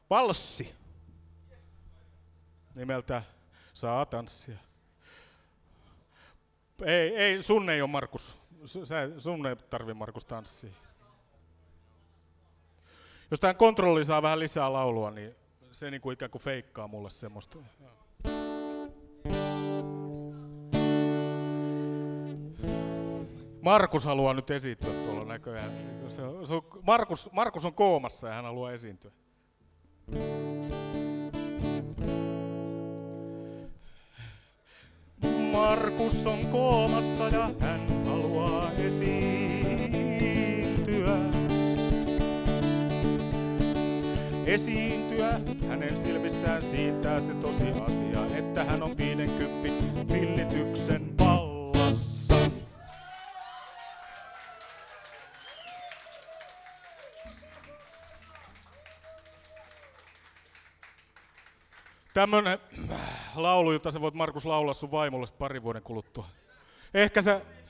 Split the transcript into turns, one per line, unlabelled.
Valssi nimeltä Saa tanssia. Ei, sun ei ole Markus. Sun ei tarvi Markus tanssia. Jos tämän kontrolli saa vähän lisää laulua, niin se niinku ikään kuin feikkaa mulle semmoista. Markus haluaa nyt esiintyä tuolla näköjään. Markus on koomassa ja hän haluaa esiintyä. Markus on koomassa ja hän haluaa esiintyä. Esiintyä, hänen silmissään siintää se tosiasia, että hän on 50 villityksen vallassa. Tämmönen laulu, jota sä voit Markus laulaa sun vaimolle pari vuoden kuluttua. Ehkä sä